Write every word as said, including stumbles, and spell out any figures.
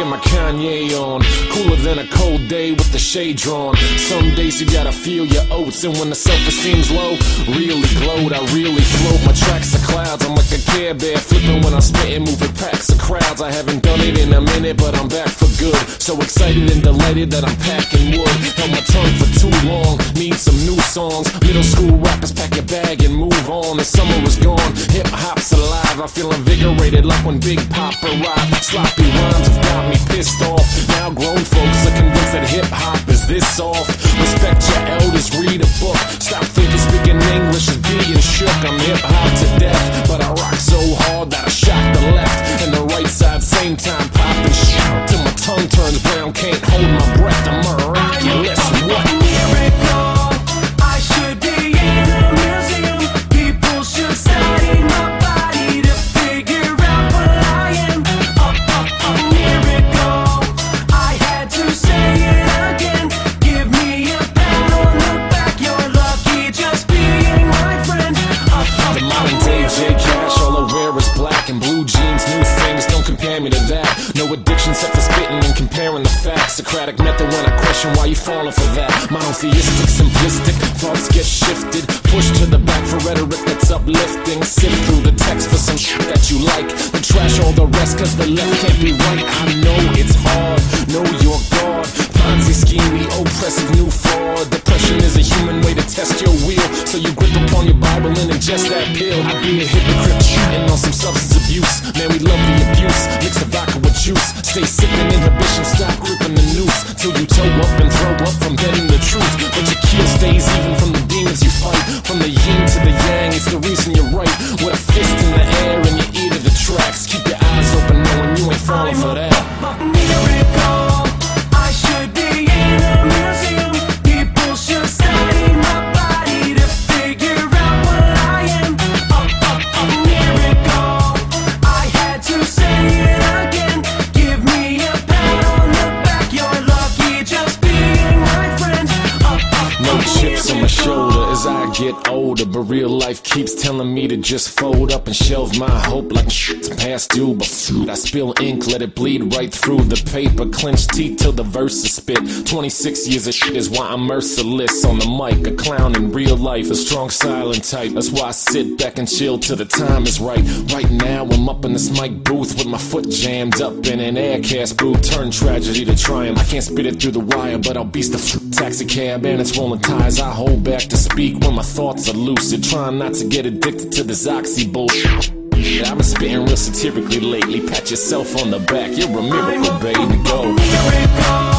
get my Kanye on. Cooler than a cold day with the shade drawn. Some days you gotta feel your oats, and when the self-esteem's low, really glowed, I really float. My tracks are clouds, I'm like a Care Bear flipping when I'm spitting, moving packs of crowds. I haven't done it in a minute, but I'm back for good. So excited and delighted that I'm packing wood. Held my tongue for too long, need some new songs. Middle school rappers, pack your bag and move on. The summer was gone, hip hop's alive. I feel invigorated like when Big Pop arrived. Sloppy rhymes have got me pissed off. Now grown folks are convinced that hip hop is this soft. Respect your elders, read a book. Stop thinking speaking English is being shook. I'm hip hop to death, but I rock so hard that I shock the left and the right side same time, popping shout till my tongue turns brown. Can't hold my breath, I'm miraculous. What? Miracle, I should be in a museum. People should study my body to figure out what I am. A, a, a miracle, I had to say it again. Give me a pat on the back, you're lucky just being my friend. A, a, The modern day J Cash, all I wear is black and blue jeans, new things, don't compare me to that. No addiction except for spitting and comparing the facts. Socratic method when I question why you falling for that. Monotheistic, simplistic, thoughts get shifted, pushed to the back for rhetoric that's uplifting. Sift through the text for some shit that you like, but trash all the rest cause the left can't be right. I know it's hard, know your God. Ponzi scheme, the oppressive new fraud. Depression is a human way to test your will, so you grip upon your Bible and ingest that pill. I'd be a hypocrite shooting on some substance abuse. Man, we love the abuse, mix the vodka with juice. Stay sipping inhibition, stop gripping the noose, till you toe up and throw up from bending the truth. But your keel stays even from the demons you fight. From the yin to the yang, it's the reason you're right. With a fist in the air and your ear to the tracks. Keep your eyes open knowing you ain't falling for that. miracle, I should be in a museum. People should study my body to figure out what I am. A, a, a miracle, I had to say it again. Give me a pat on the back, you're lucky just being my friend. A, a, No a chips on my miracle. shoulder as I get older, but real life keeps telling me to just fold up and shelve my hope like shit's past due. But I spill ink, let it bleed right through the paper, clench teeth till the verse is spit. twenty-six years of shit is why I'm merciless on the mic, a clown in real life, a strong silent type. That's why I sit back and chill till the time is right. Right now I'm up in this mic booth with my foot jammed up in an air cast boot. Turn tragedy to triumph. I can't spit it through the wire, but I'll beast the f- taxi cab and its rolling tires. I hold back to speak when my thoughts are lucid, trying not to get addicted to this oxy bullshit. I've been spitting real satirically lately. Pat yourself on the back, you're a miracle, baby. Go. Miracle.